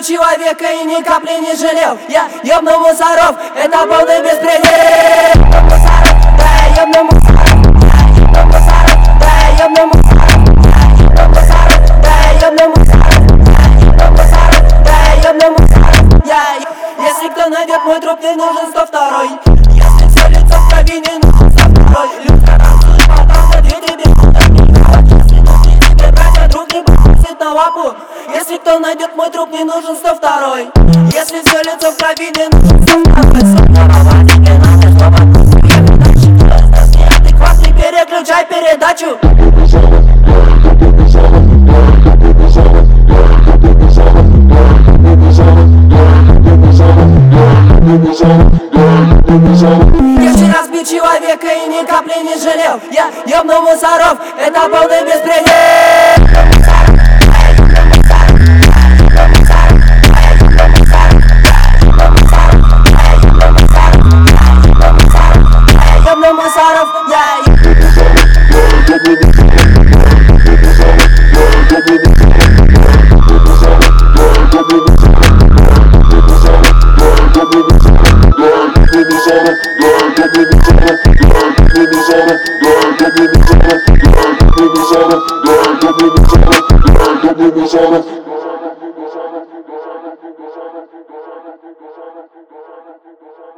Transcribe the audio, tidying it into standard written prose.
человека и ни капли не жалел. Я ёбну мусоров, это полный беспредел. Да, я ёбну мусоров, да, я ёбну мусоров, да, я ёбну мусоров, да, я ёбну мусоров. Если кто найдет мой труп, не нужен 102-й. Если все лицо в крови, не нужен 102-й. Людка танцует, потом дадим тебе если нужны тебе братья, друг не бросит на лапу. Если кто найдет мой труп, не нужен 102-й. Если все лицо в крови, не нужен 102-й. Не надо, чтобы ехать дальше. Неадекватный, переключай передачу. Я вчера сбил человека и ни капли не жалел. Я ёбну мусоров, это полный беспредел.